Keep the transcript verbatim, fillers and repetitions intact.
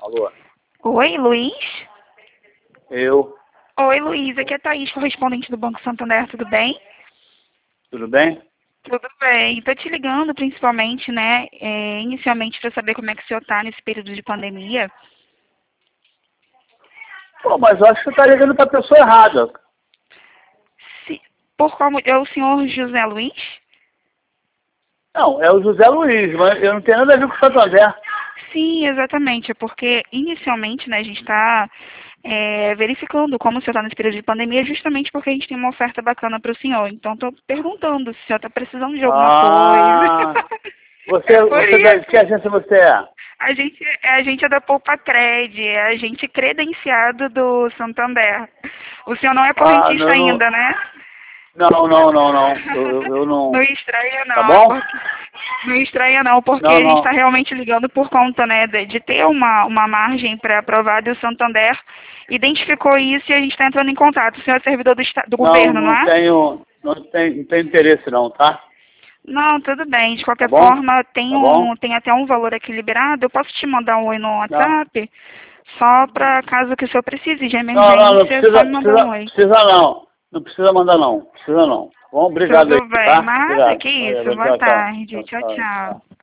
Alô? Oi, Luiz? Eu. Oi, Luiz. Aqui é a Thaís, correspondente do Banco Santander. Tudo bem? Tudo bem? Tudo bem. Estou te ligando principalmente, né, é, inicialmente para saber como é que o senhor está nesse período de pandemia. Pô, mas eu acho que você tá ligando pra pessoa errada. Se, por como é o senhor José Luiz? Não, é o José Luiz, mas eu não tenho nada a ver com o Santander. Sim, exatamente. É porque inicialmente, né, a gente está é, verificando como o senhor está nesse período de pandemia, justamente porque a gente tem uma oferta bacana para o senhor. Então, estou perguntando se o senhor está precisando de alguma Ah, coisa. você, É por você da, de que isso. agência você é? A gente, a gente é da Poupa Cred, é agente credenciado do Santander. O senhor não é Ah, correntista não, não, ainda, né? não, não, não, não. Eu, eu, eu não. Não estranha Tá não, é bom? porque, não estranha não, porque Não, a gente está não. realmente ligando por conta, né, de, de ter uma, uma margem pré-aprovada e o Santander identificou isso e a gente está entrando em contato. O senhor é servidor do, esta- do Não, governo, não não é? tenho. Não tenho, não tenho interesse não, tá? Não, tudo bem. De Tá qualquer bom? forma, tem, Tá bom? um, tem até um valor aqui liberado. Eu posso te mandar um oi no Não. WhatsApp? Só para caso que o senhor precise de Não, não, não emergência, é só precisa, me mandar um precisa, oi. precisa não. Não precisa mandar não. Precisa não. Bom, obrigado aí, Tudo bem. tá? Nada, Obrigado. que isso. Valeu, Boa tchau, tchau. tarde. Tchau, Tchau, tchau, tchau. tchau.